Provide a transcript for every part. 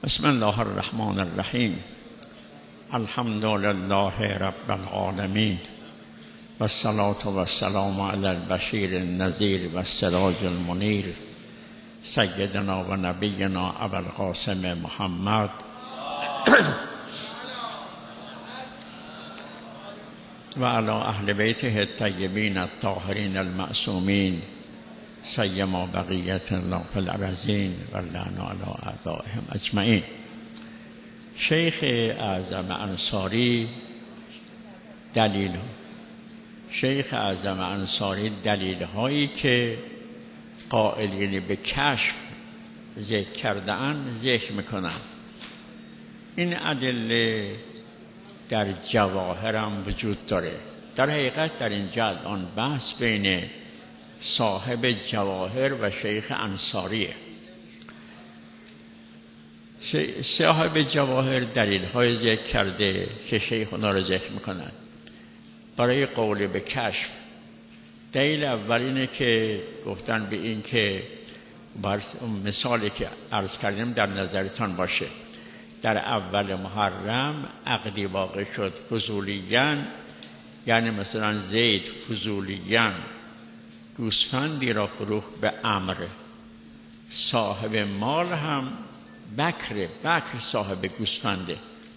بسم الله الرحمن الرحیم. الحمد لله رب العالمین و الصلاة و السلام علی البشیر النذیر و السراج المنیر سیدنا و نبینا ابوالقاسم محمد و علی اهل بیته الطیبین الطاهرین المعصومین سیما بقیت الله فی الارضین و اللعن علی اعدائهم اجمعین. شیخ اعظم انصاری دلیل هایی که قائلین به کشف ذکر کرده اند ذکر میکنن. این ادله در جواهر هم وجود داره. در حقیقت در اینجا الان بحث بین صاحب جواهر و شیخ انصاریه. صاحب جواهر دلیل های ذکر کرده که شیخ اونا رو ذکر میکنن برای قول به کشف. دلیل اول اینه که گفتن به این که مثالی که عرض کردیم در نظرتان باشه. در اول محرم عقدی واقع شد فضولیان، یعنی مثلا زید فضولیان گوسفندی را فروخت به عمرو. صاحب مال هم بکر صاحب گوسفنده.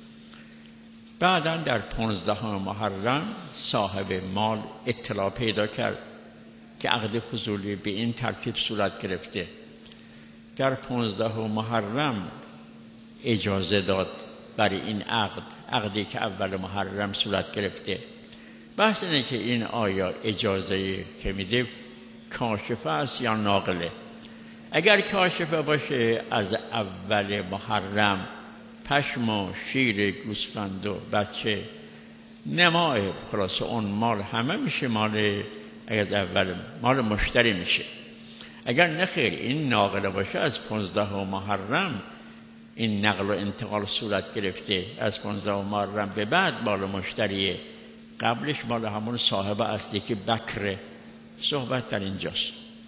بعداً در 15 محرم صاحب مال اطلاع پیدا کرد که عقد فضولی به این ترتیب صورت گرفته. در 15 محرم اجازه داد برای این عقدی که اول محرم صورت گرفته. بحث اینه که این آیا اجازه که میده کاشفه است یا ناقله. اگر کاشفه باشه از اول محرم پشم و شیر گوسفند و بچه نماه خلاص اون مال همه میشه مال اول مال مشتری میشه. اگر نخیر این ناقله باشه از 15 محرم این نقل و انتقال صورت گرفته، از 15 محرم به بعد مال مشتریه، قبلش مال همون صاحب اصلی که بکره. صحبت در اینجاست.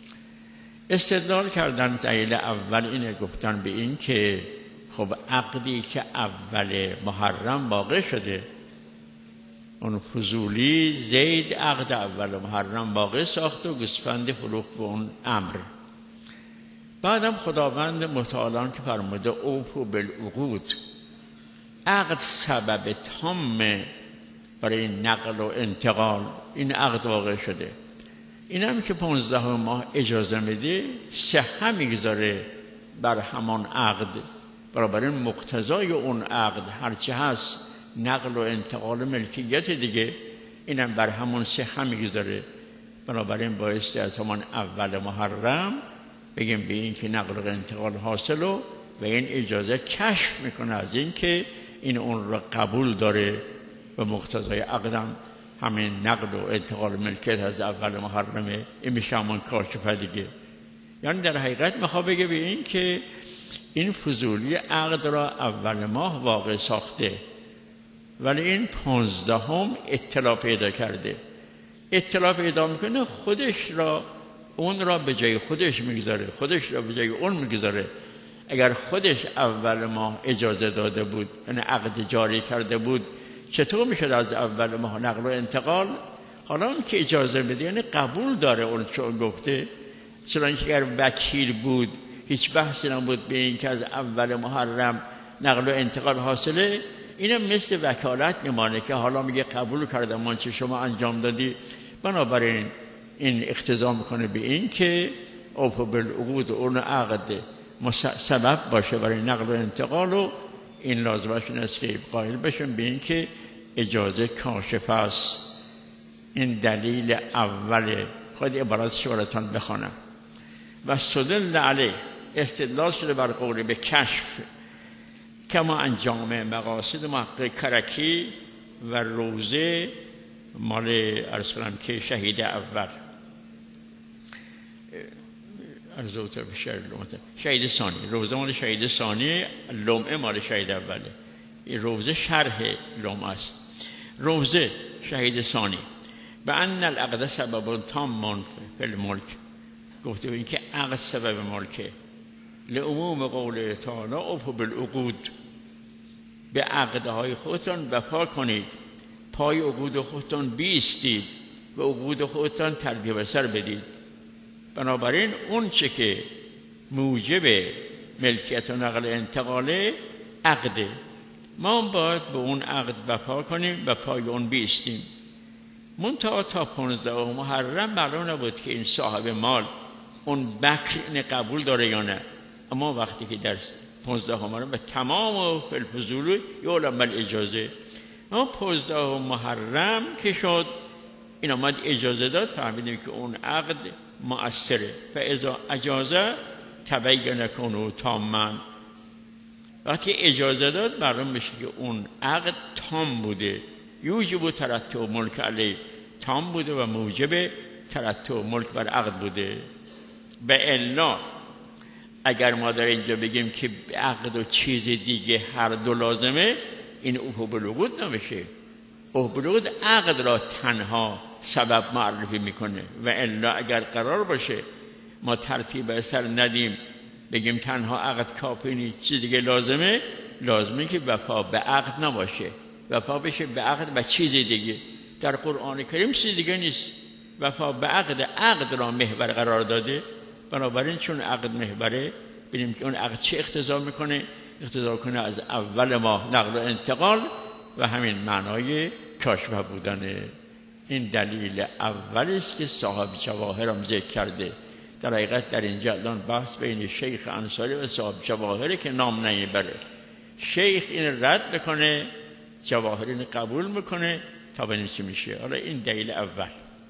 استدلال کردن دلیل اول اینه، گفتن به این که خب عقدی که اول محرم واقع شده، اون فضولی زید عقد اول محرم واقع ساخت و گوسفند فروخت به اون عمرو. بعدم خداوند متعال که فرموده اوفوا بالعقود، عقد سبب تام برای نقل و انتقال این عقد واقع شده. این هم که 15 ماه اجازه میده صحه میگذاره بر همان عقد، برابر مقتضای اون عقد هرچی هست نقل و انتقال ملکیت دیگه، این هم بر همون صحه میگذاره. بنابراین بایستی از همان اول محرم بگیم به این که نقل و انتقال حاصل و این اجازه کشف میکنه از این که این اون را قبول داره و مقتضای عقدم همین نقل و انتقال ملکیت از اول محرمه. این میشه همون کاشفه دیگه. یعنی در حقیقت میخواد بگه به این که این فضولی عقد را اول ماه واقع ساخته، ولی این 15 اطلاع پیدا کرده. اطلاع پیدا میکنه خودش را اون را به جای خودش میگذاره، خودش را به جای اون میگذاره. اگر خودش اول ماه اجازه داده بود، یعنی عقد جاری کرده بود، چطور میشد از اول ماه نقل و انتقال؟ حالا اون که اجازه بده یعنی قبول داره اون چون گفته. چنانکه اگر وکیل بود هیچ بحثی نبود به این که از اول محرم نقل و انتقال حاصله، اینم مثل وکالت میمانه که حالا میگه قبول کردم آنچه شما انجام دادی. بنابراین این اقتضا میکنه به این که اوفوا بالعقود، اون عقد سبب باشه برای نقل و انتقال و این لازمش این است که قائل بشن به این که اجازه کاشفه است. این دلیل اوله. خود عبارت شورتان بخوانم. و استدل علیه، استدلال شده بر قول به کشف کما انجام مقاصد محقق کرکی و روزه مال عرض کنم که شهید اول شهید ثانی، روزه مال شهید ثانی، لمعه مال شهید اوله. این روزه شرح لمعه است. روزه شهید ثانی. و ان العقد سبب تام فی الملک، گفته این که عقد سبب ملکه. لعموم قول تعالی اوفوا بالعقود، به عقدهای خودتان وفا کنید، پای عقود خودتان بیستید و عقود خودتان ترتیب سر بدید. بنابراین اون چه که موجب ملکیت و نقل انتقاله عقده، ما باید به اون عقد وفا کنیم و پای اون بیستیم. منتها تا 15 محرم معلوم نبود که این صاحب مال اون بکر این قبول داره یا نه. اما وقتی که در 15 محرم به تمام و فلفزولو یعلم الاجازه، اما 15 محرم که شد این آمد اجازه داد، فهمیدیم که اون عقد مؤثره. فاذا اجازه تبین کنه تاما، وقتی اجازه داد معلوم میشه که اون عقد تام بوده، یوجب ترتب ملک علیه، تام بوده و موجب ترتب ملک بر عقد بوده. به الا اگر ما در اینجا بگیم که عقد و چیز دیگه هر دو لازمه، این اوفوا بالعقود نمیشه. اوفوا بالعقود عقد را تنها سبب معرفی میکنه. و الا اگر قرار باشه ما ترتیب اثر ندیم، بگیم تنها عقد کافی نیست، چیز دیگه لازمه که وفا به عقد نباشه، وفا بشه به عقد و چیز دیگه. در قرآن کریم چیز دیگه نیست، وفا به عقد را محور قرار داده. بنابراین چون عقد محوره، ببینیم که اون عقد چه اقتضا میکنه، اقتضا کنه از اول ما نقل و انتقال و همین معنای کاشفه بودن. این دلیل اول است که صاحب جواهر هم ذکر کرده. در حقیقت در اینجا الان بحث بین شیخ انصاری و صاحب جواهره که نام نمیبره. شیخ این رد بکنه، جواهر این قبول میکنه تا ببینیم چی میشه. حالا این دلیل اول،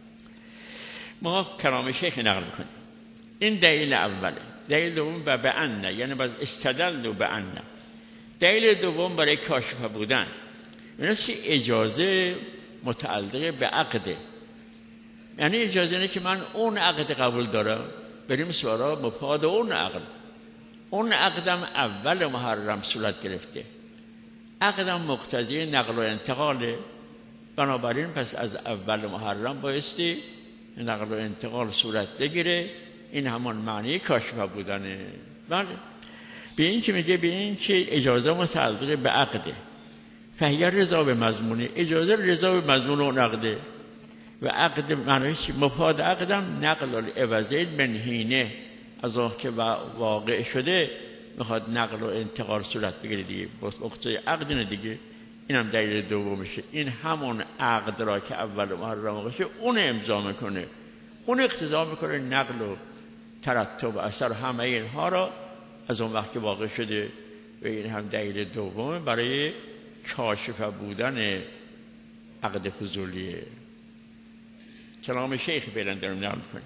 ما کلام شیخ نقل میکنیم. این دلیل اوله. دلیل دوم و به انه، یعنی باز استدل و به انه. دلیل دوم برای کاشفه بودن این است که اجازه متعلق به عقده. یعنی اجازه نه که من اون عقد قبول دارم، بریم سراغ مفاد اون عقد. اون عقدم اول محرم صورت گرفته، عقدم مقتضی نقل و انتقاله. بنابراین پس از اول محرم بایستی نقل و انتقال صورت بگیره. این همان معنی کاشفه بودنه. بله، به این که میگه به این که اجازه متعلق به عقده، فهی رضا به مضمونه، اجازه رضا به مضمون اون عقده. و عقد معنیش مفاد عقدم نقل العوضین من حینه، از آن که واقع شده میخواد نقل و انتقال صورت بگیره دیگه، مقتضی عقد نه دیگه. این هم دلیل دومشه. این همون عقد را که اول محرم باشه اون امضا میکنه، اون اقتضا میکنه نقل و ترتب اثر همه اینها را از اون وقت که واقع شده. و این هم دلیل دومه برای کاشفه بودن عقد فضولیه. کلام شیخ فعلا دارم نقل میکنیم.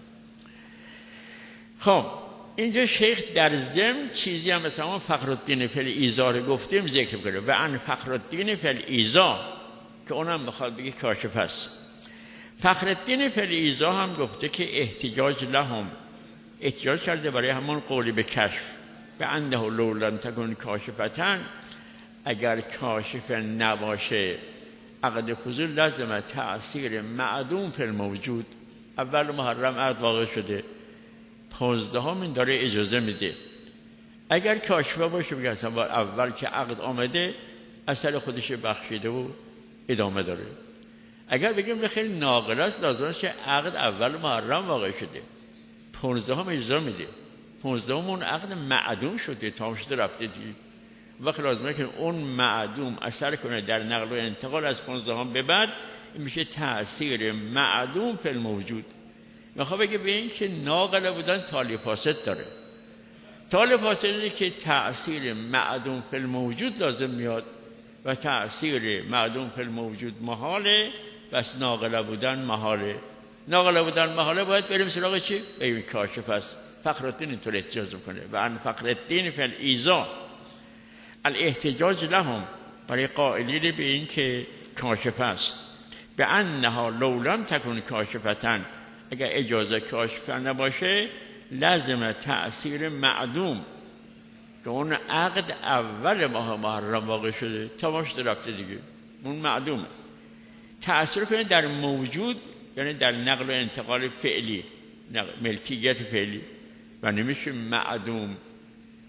خب اینجا شیخ در ضمن چیزی هم مثلا فخرالدین فی الایضاح گفتیم ذکر کنه. و ان فخرالدین فی الایضاح که اونم بخواد بگه کاشف است. فخرالدین فی الایضاح هم گفته که احتجاج لهم، احتجاج کرده برای همون قولی به کشف. به انه لو لم تکن کاشفتن، اگر کاشف نباشه عقد فضول لازمه تأثیر معدوم فی الموجود. اول محرم عقد واقع شده، 15 این داره اجازه میده. اگر کاشفه باشه بگه اصلا اول که عقد آمده اثر خودش بخشیده و ادامه داره. اگر بگیم خیلی ناقل است، لازم است که عقد اول محرم واقع شده، 15 اجازه میده، 15 اون عقد معدوم شده، تمام شده رفته دیگه. وقت لازمه که اون معدوم اثر کنه در نقل و انتقال از 15 به بعد، این میشه تأثیر معدوم فی الموجود. میخوام بگه به این که ناقل بودن تالی فاسد داره. تالی فاسد اینه که تأثیر معدوم فی الموجود لازم میاد و تأثیر معدوم فی الموجود محاله، بس ناقل بودن محاله. ناقل بودن محاله باید بریم سراغ چی؟ بریم کاشف است. فخرالدین اینطور احتجاج میکنه. و ان فخرالدین فی الایضاح الاحتجاج لهم، برای قائلین به این که کاشف است. به انها لو لم تکن کاشفتن، اگر اجازه کاشفه نباشه لازم تأثیر معدوم، که اون عقد اول ماه محرم واقع شده، تمام شده رفته دیگه، اون معدومه. تأثیر کنه در موجود، یعنی در نقل و انتقال فعلی، ملکیت فعلی، و نمیشه معدوم.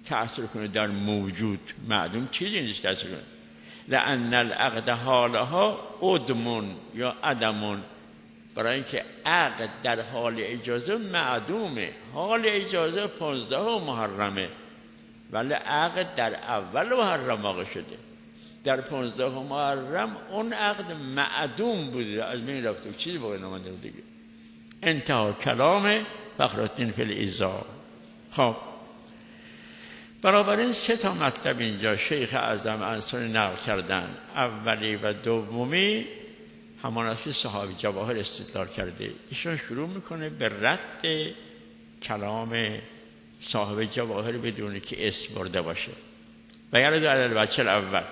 تأثیر کنه در موجود، معدوم چیزی نیست تأثیر کنه. لأن العقد حالها عدم یا عدم، برای اینکه عقد در حال اجازه معدومه. حال اجازه 15 محرمه، ولی عقد در اول محرم واقع شده. در 15 محرم اون عقد معدوم بوده، از بین رفته، چیزی باقی نمانده بود دیگه. انتها کلام فخرالدین فی الایضاح. خب بنابراین 3 مطلب اینجا شیخ اعظم انصاری نقل کردن. اولی و دومی همان است که صحابی جواهر استدلال کرده. ایشون شروع میکنه به رد کلام صاحب جواهر بدون که اسم برده باشه. و یعنی در الوجه الاول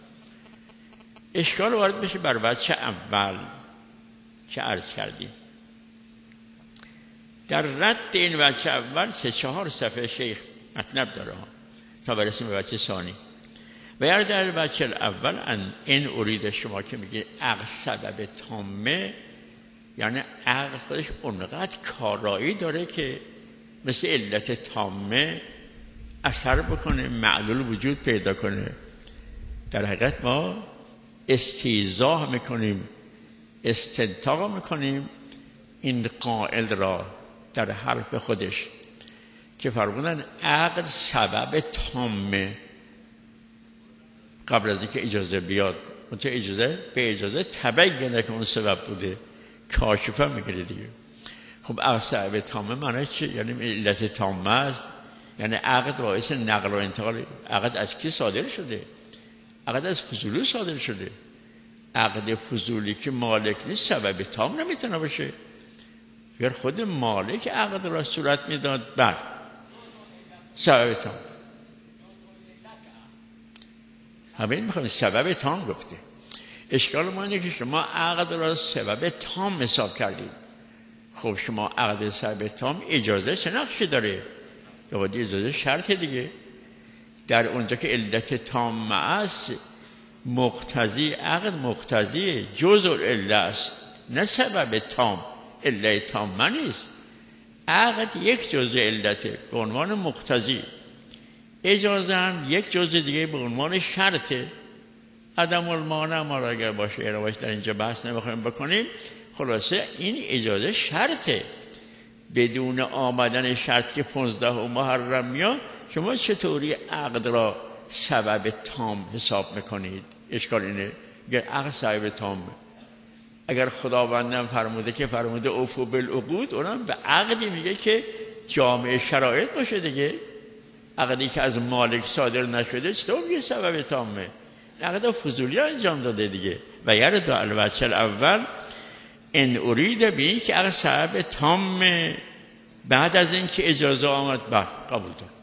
اشکال وارد بشه بر وجه اول که عرض کردیم. در رد این وجه اول 3-4 صفحه شیخ مطلب داره تا برسیم به وجه ثانی. و یعنی در الوجه الاول این ارید شما که میگه عقل سبب تامه، یعنی عقل خودش اونقدر کارایی داره که مثل علت تامه اثر بکنه، معلول وجود پیدا کنه. در حقیقت ما استیضاح میکنیم، استنتاق میکنیم این قائل را در حرف خودش که فرمودن عقد سبب تامه قبل از اینکه اجازه بیاد. منتها اجازه به اجازه تبینه که اون سبب بوده، کاشفه میگیره دیگه. خب عقد سبب تامه معنی چی؟ یعنی علت تامه است، یعنی عقد باعث نقل و انتقال. عقد از کی صادر شده؟ عقد از فضولی صادر شده. عقد فضولی که مالک نیست سبب تام نمیتونه باشه. اگر خود مالک عقد را صورت میداد بر سبب تام، همین میخوایم سبب تام گفته. اشکال ما اینه که شما عقد را سبب تام حساب کردید. خب شما عقد سبب تام اجازه چه نقشی داره؟ باید اجازه شرط دیگه. در اونجا که علت تام است، مقتضی عقد مقتضی جزء العله است، نه سبب تام. علت تام نیست، عقد یک جزء علته به عنوان مقتضی. اجازه هم یک جزء دیگه به عنوان شرطه. عدم المانع ما را اگر باشه روایت در اینجا بحث نمیخوایم بکنیم. خلاصه این اجازه شرطه. بدون آمدن شرط که 15 محرم میاد، شما چطوری عقد را سبب تام حساب میکنید؟ اشکال اینه اگر عقد سبب تام، اگر خداوندم فرموده که فرموده اوفوا بالعقود، اونم به عقدی میگه که جامع شرایط باشه دیگه. عقدی که از مالک صادر نشده چطور میگه سبب تامه؟ عقد فضولی انجام داده دیگه. و یرد الوجه الاول ان ارید به این که عقد سبب تامه، بعد از این که اجازه آمد بر قبول دارم.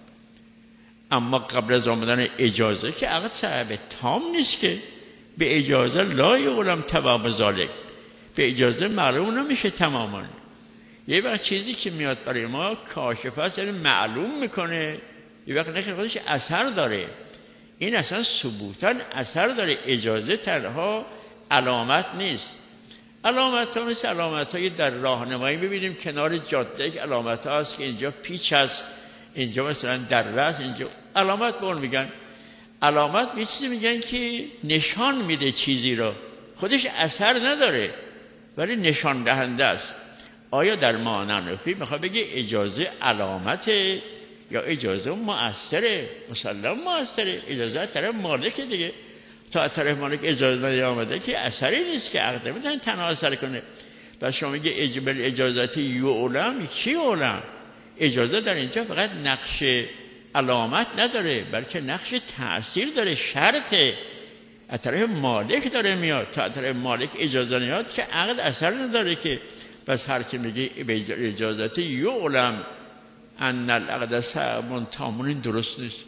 اما قبل از آمدن اجازه که عقد سبب تام نیست که. به اجازه لا یعلم تمام ذالک، به اجازه معلوم نمیشه تماما. یه وقت چیزی که میاد برای ما کاشفه است، یعنی معلوم میکنه، یه وقت نه که خودش اثر داره. این اصلا ثبوتاً اثر داره. اجازه تنها علامت نیست. علامت ها مثل علامت های در راهنمایی ببینیم کنار جاده یک علامت ها هست که اینجا پیچ هست، اینجا مثلا دره است، اینجا علامت به اون میگن. علامت به چیزی میگن که نشان میده چیزی را، خودش اثر نداره ولی نشان دهنده است. آیا در معنی میخواد بگه اجازه علامته یا اجازه مؤثره؟ مسلم مؤثره. اجازه طرف مالک دیگه. تا طرف مالک اجازه آمده که اثری نیست که عقد نمیتونه تنها اثر کنه. پس شما میگه اجازت یعلم، چی علم؟ اجازه در اینجا فقط نقش علامت نداره بلکه نقش تأثیر داره، شرطه. از طرف مالک داره میاد. تا طرف مالک اجازه نیاد که عقد اثر نداره که. پس هر کی میگه اجازت یعلم ان العقد سبب تام، درست نیست.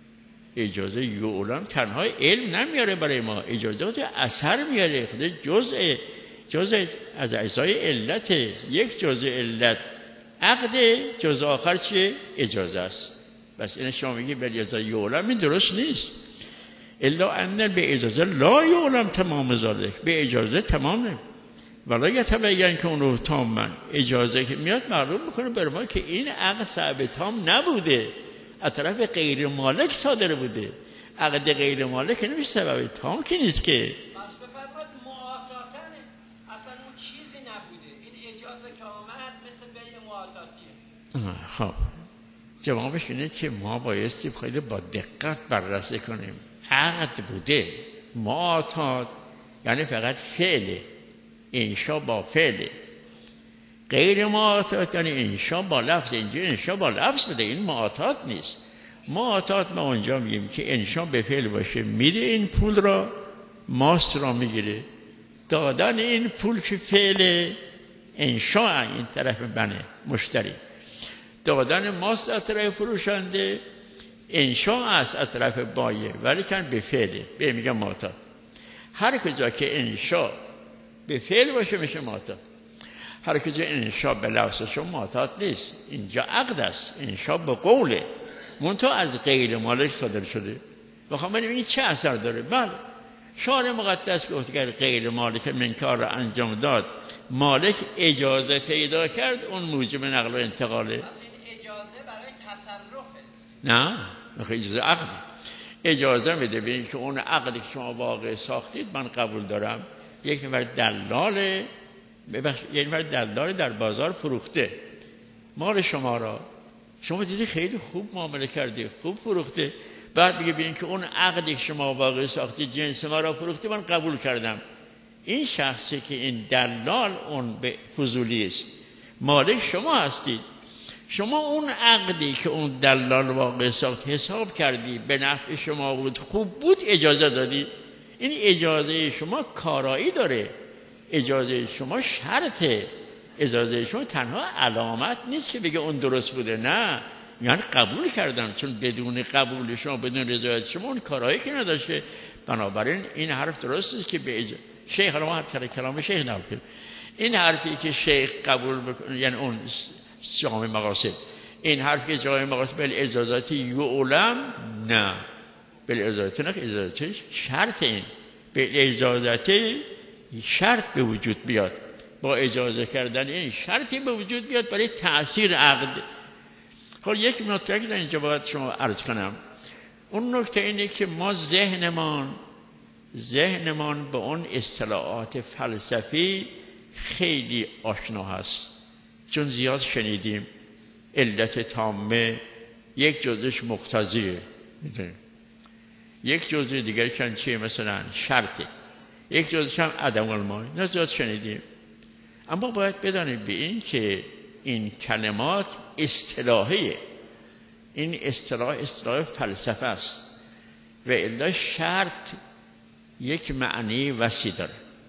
اجازه یعلم تنها علم نمیاره برای ما، اجازات اثر میاره. خود جزء از اجزای علت، یک جزء علت عقد، جزء آخر چیه؟ اجازه است. بس این شما میگه به اجازه یعلم، این درست نیست. الا ان به اجازه لا یعلم تمام ذالک، به اجازه تمامه. ولا یتبین که اونو تام، اجازه که میاد معلوم میکنه برای ما که این عقد سبب تام نبوده. از طرف غیر مالک صادر بوده. عقد غیر مالک نمیشه سبب تام که نیست که. پس بفرمایید معاطاتنه، اصلا اون چیزی نبوده، این اجازه که آمد مثل بیع معاطاتیه. خب جوابش اینه که ما بایستی خیلی با دقت بررسی کنیم. عقد بوده، معاطات یعنی فقط فعله، انشا با فعله. غیر معاطات یعنی انشا با لفظ. اینجا انشا با لفظ بده، این معاطات نیست. معاطات ما اونجا میگیم که انشا به فعل باشه، میده این پول را، ماست را میگیره. دادن این پول که فعل انشا این طرف بنه مشتری، دادن ماست از طرف فروشنده انشا است از طرف بایه، ولی کن به فعله، به میگم معاطات. هر کجا که انشا به فعل باشه میشه معاطات. هر کجا انشا به لفظ شما معاطات نیست، اینجا عقد است. انشا به قوله، منتها از غیر مالک صادر شده. بخوام ببینید چه اثر داره. بله شارع مقدس گفت اگر غیر مالک من کار را انجام داد، مالک اجازه پیدا کرد، اون موجب نقل و انتقاله. پس این اجازه برای تصرفه؟ نه، اجازه عقد. اجازه میده به این که اون عقدی که شما واقع ساختید من قبول دارم. یک نفر دلال در بازار فروخته مال شما را، شما دیدی خیلی خوب معامله کردی، خوب فروخته، بعد میگه ببین که اون عقدی که شما واقع ساختی جنس ما را فروخته، من قبول کردم. این شخصی که این دلال اون به فضولی است، مالک شما هستید. شما اون عقدی که اون دلال واقع ساخت حساب کردی، به نفع شما بود، خوب بود، اجازه دادی. این اجازه شما کارایی داره، اجازه شما شرطه، اجازه شما تنها علامت نیست که بگه اون درست بوده. نه، یعنی قبول کردم، چون بدون قبول شما، بدون رضایت شما اون کارایی که نداشته. بنابراین این حرف درست است که به شیخ ما هر کلام شیخ نقل، این حرفی که شیخ قبول بکنه، یعنی اون جامع مقاصد، این حرفی که جامع مقاصد بل اجازاتی یعلم، نه بل اجازاتی، نه اجازاتی شرط، این بل اجازاتی شرط به وجود بیاد. با اجازه کردن این شرطی به وجود بیاد برای تأثیر عقد. خب یک نکته که در اینجا باید شما عرض کنم، اون نکته اینه که ما ذهنمان به اون اصطلاحات فلسفی خیلی آشنا هست، چون زیاد شنیدیم. علت تامه یک جزش مقتضیه، یک جزء دیگرش هم چیه؟ مثلا شرطه، یک جزش هم عدم المانع. نه زیاد شنیدیم، اما باید بدانیم به این که این کلمات اصطلاحیه، این اصطلاح فلسفه است و الا شرط یک معنی وسیع داره،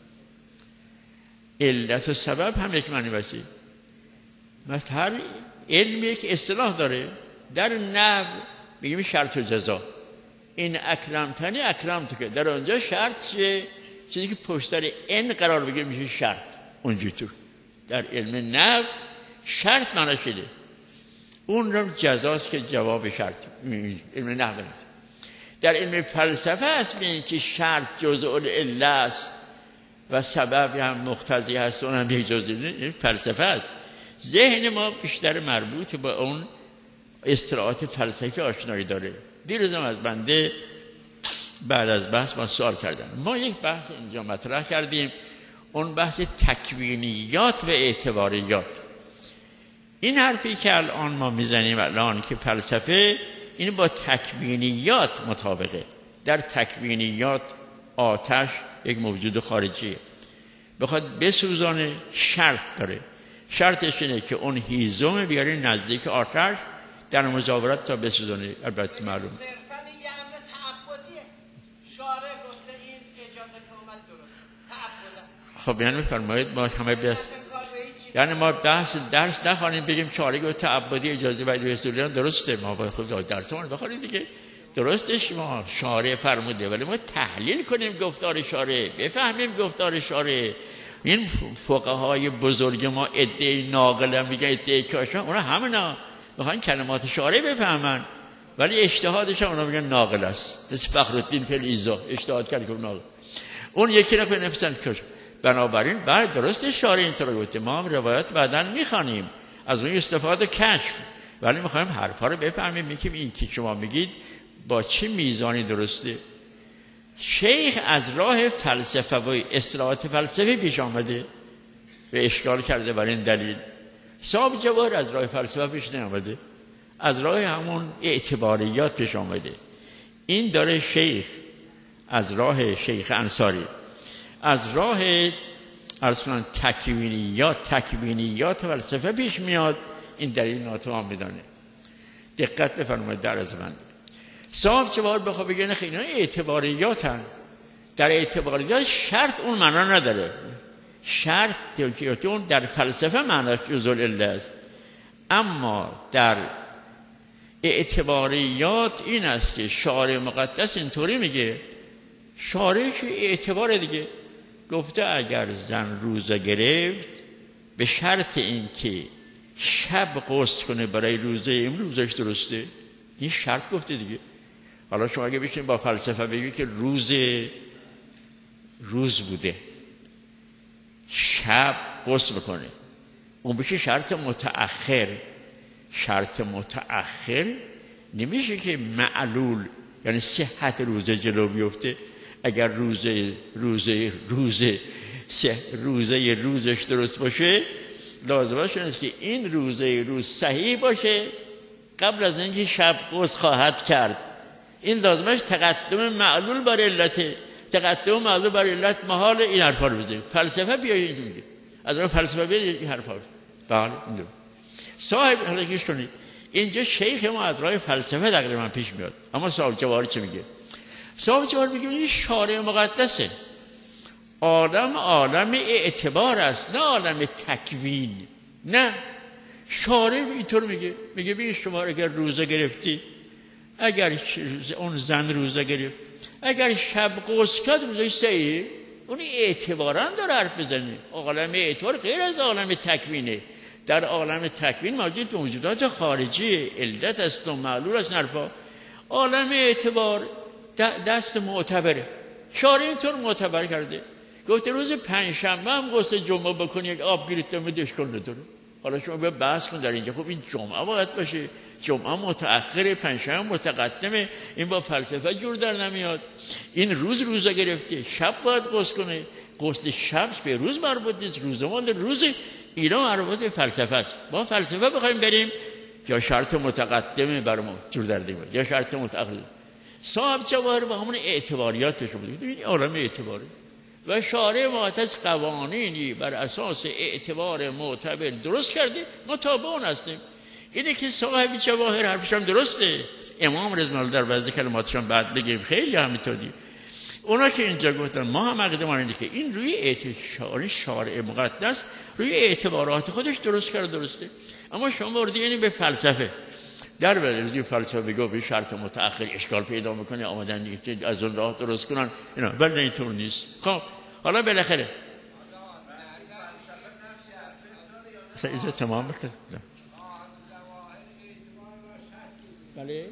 علت و سبب هم یک معنی وسیع. مثلا هر علمی یک اصطلاح داره. در نحو بگیم شرط و جزا، این اکرمتنی اکرمت، که در آنجا شرط چیزی که پشت سر ان قرار بگیره میشه شرط. اونجوری در علم نحو شرط معنی شده، اون رو جزاست که جواب شرط. علم نحو نیست. در علم فلسفه است به این که شرط جزء العله است و سبب هم مقتضی هست، اون هم یک جزء. این فلسفه است. ذهن ما بیشتر مربوط با اون اصطلاحات فلسفی آشنایی داره. دیروزم از بنده بعد از بحث ما سوال کردن، ما یک بحث اینجا مطرح کردیم، اون بحث تکوینیات و اعتباریات. این حرفی که الان ما میزنیم الان که فلسفه، این با تکوینیات مطابقه. در تکوینیات آتش یک موجود خارجیه، بخواد بسوزانه شرط داره. شرطش اینه که اون هیزم بیاری نزدیک آتش در مجاورت تا بسوزانه. البته معلوم صرفاً یه امر تعبدیه. شارع گفته این اجازه که اومد درست تعبده. خب یعنی می‌فرمایید ما همه بس، یعنی ما درس نخوانیم بگیم شارع گفت تعبدی اجازه باید رسولیان درسته، ما باید خود درسمون بخونیم دیگه. درستش ما شارع فرموده، ولی ما تحلیل کنیم گفتار شارع، بفهمیم گفتار شارع. این فقهای بزرگ ما ادعای ناقل میگن، ادعای کاشان، اونا همینا میخوان کلمات شارع بفهمن، ولی اجتهادش هم اونا میگن ناقل است. مثل فخرالدین فی الایضاح اجتهاد کرد که ناقل، اون یکی نکنه نفسن کاش. بنابراین بعد درست شارع اینطور گفته، ما هم روایت بعداً میخوانیم، از اون استفاده کشف، ولی میخوایم حرفا رو بفهمیم، میگیم این که شما میگید با چه میزانی درسته. شیخ از راه فلسفه و اصطلاحات فلسفی پیش آمده و اشکال کرده برای این دلیل. صاحب جواهر از راه فلسفه پیش نیامده، از راه همون اعتباریات پیش آمده. این داره شیخ از راه شیخ انصاری از راه عرض کنم تکوینیات فلسفه پیش میاد. این دلیل ناتمام میدانه. دقت بفرمایید در از من. صاحب جواهر بخواه بگه نه اینا اعتباریاتن. در اعتباریات شرط اون معنا نداره. شرط اون در فلسفه معناش جزء العله است، اما در اعتباریات این است که شارع مقدس اینطوری میگه. شارع که اعتبار دیگه گفته اگر زن روزه گرفت به شرط این که شب غسل کنه برای روزه، این روزش درسته. این شرط گفته دیگه. حالا شما اگه بشین با فلسفه بگید که روز بوده شب غسل کنه، اون بشه شرط متأخر. شرط متأخر نمیشه که معلول یعنی صحت روزه جلو بیفته. اگر روزش درست باشه لازمش اینه که این روز صحیح باشه قبل از اینکه شب غسل خواهد کرد. این لازمش تقدم معلول بر علته. تقدم معلول بر علت محال. این حرفا رو بزنید. فلسفه بیایید میگه از اون فلسفه بیایید این حرفا رو. بله اینجا صاحب حالا گوش کنید. اینجا شیخ ما از راه فلسفه تقریبا پیش میاد. اما صاحب جواهر چه میگه؟ صاحب جواهر میگه این شارع مقدسه. عالم اعتبار است، نه عالم تکوین. نه شارع اینطور میگه ببین شما اگر روزه گرفتی، اگر اون زن روزه گرفت، اگر شب غسل کرد روزش صحیحه، اون اعتبارا داره حرف بزنه. عالم اعتبار غیر از عالم تکوینه. در عالم تکوین موجودات خارجی علت است و معلول است. نرفا عالم اعتبار دست معتبره. شارع اینطور معتبر کرده. گفته روز پنجشنبه هم غسل جمعه بکنی، یک آب گریتم اشکال نداره. حالا شما بیا بحث کن در اینجا. خب این جمعه باید باشه، جمعه متأخره، پنجشنبه متقدمه. این با فلسفه جور در نمیاد. این روزه گرفته، شب باید غسل کنه. غسل شب به روز مربوط نیست، روز مال روز. اینا مربوط به فلسفه است. با فلسفه بخوایم بریم یا شرط متقدمه برامون جور در دیوار یا شرط متأخر. صاحب جواهر با همون اعتباریاتش بود. این عالم اعتباره و شارع معتز قوانینی بر اساس اعتبار معتبر درست کرده. ما تابع اون هستیم. اینه که صاحب جواهر حرفش هم درسته. امام رضوان الله در بعضی کلماتشان بعد بگیم خیلی همینطوری. اونا که اینجا گفتن ما هم عقیده‌مان اینه که این روی شارع مقدس روی اعتبارات خودش درست کرده. درسته. اما شما وردی یعنی به فلسفه در بدرزی فلسفه بگو به شرط متأخر اشکال پیدا میکنه، آمدن از اون راه درست کنن اینا. ولی اینطور نیست. خب حالا بالاخره اینجا تمام بکن. بله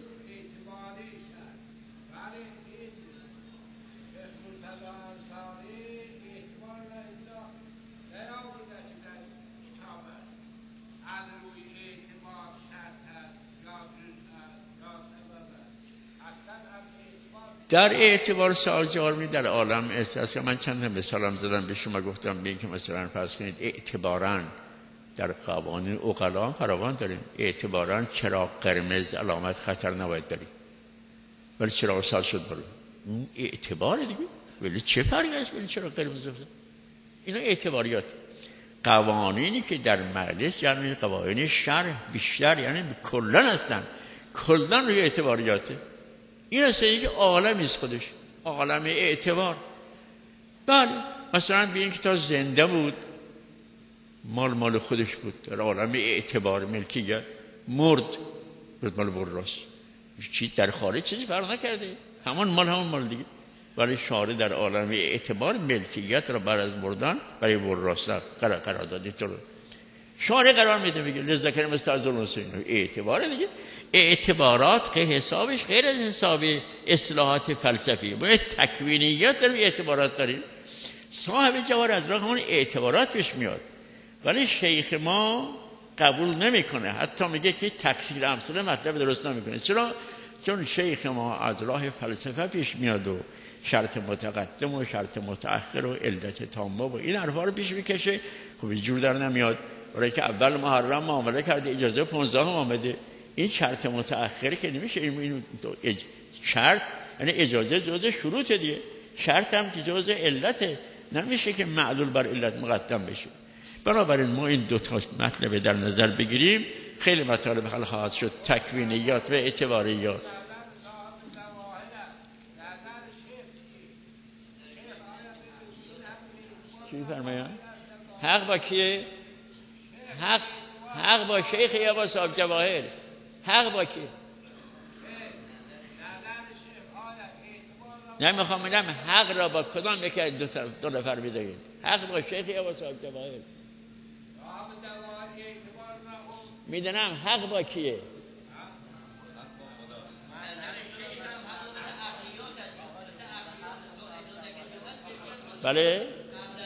در اعتبار سال جارمی در عالم احساس که من چند مثالم زدم به شما گفتم بین که مثلا فرض کنید اعتباراً در قوانین عقلا فراوان داریم. اعتباراً چراغ قرمز علامت خطر نباید داریم، ولی چراغ سال شد برو این اعتبار دیگه. ولی چه فرقی است بین چراغ قرمز افتاد؟ اینا اعتباریات. قوانینی که در مجلس یعنی قوانین شرع بیشتر یعنی کلن هستن، کلن روی اعتباریاته. این است که عالمی است خودش، عالم اعتبار. بله مثلا به این که تا زنده بود مال خودش بود، در عالم اعتبار ملکیت. مرد مال براست. چی در خارج چیزی فرق نکرده، همون مال دیگه. ولی شارع در عالم اعتبار ملکیت را بعد از مردن برای براست قرار داده. تو شارع قرار میده میگه لذکر مثل الانثیین. اعتبار دیگه. اعتبارات که حسابش غیر از حساب اصطلاحات فلسفی. باید تکوینیات داریم، اعتبارات داریم. صاحب جواهر از راه همون اعتبارات پیش میاد. ولی شیخ ما قبول نمیکنه، حتی میگه که تکثیر امثله مطلب درست نمیکنه. چرا؟ چون شیخ ما از راه فلسفه پیش میاد و شرط متقدم و شرط متأخر و علت تامه و این حرفا رو پیش میکشه. خب این جور در نمیاد، برای که اول محرم معامله کرده اجازه 15 هم آمده، این شرط متأخری که نمیشه. این شرط یعنی اجازه جزء شروط دیگه، شرط هم که جزء علته، نمیشه که معلول بر علت مقدم بشه. بنابراین ما این دو تا مطلب در نظر بگیریم، خیلی مطالب حل خواهد شد، تکوینیات و اعتباریات. چی فرمایید؟ حق با کیه؟ حق با شیخ یا با صاحب جواهر؟ حق با کیه؟ نمیخوام بگم حق را با کدام یکی از دو نفر بدهید. حق با شیخ یا با صاحب جواهر؟ میدونم حق با کیه؟ بله؟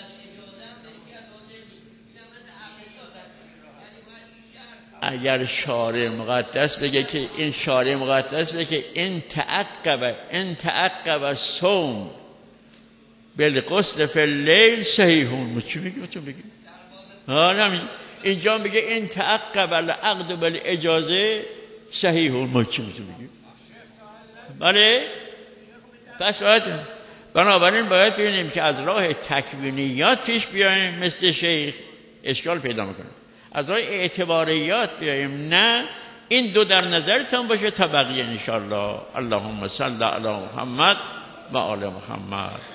اگر شارع مقدس بگه که این شارع مقدس بگه که این تعقب الصوم بالغسل فی اللیل صحیحون، چی بگیم؟ حالا اینجا میگه این تعقب العقد بالاجازه صحیحون، ما چی بگیم؟ بله؟ پس بنابراین باید ببینیم که از راه تکوینیات پیش بیاییم مثل شیخ، اشکال پیدا میکنه. از راه اعتباریات بیاییم، نه این دو در نظرتان باشه تا بقیه انشاءالله. اللهم صل علی محمد و آل محمد.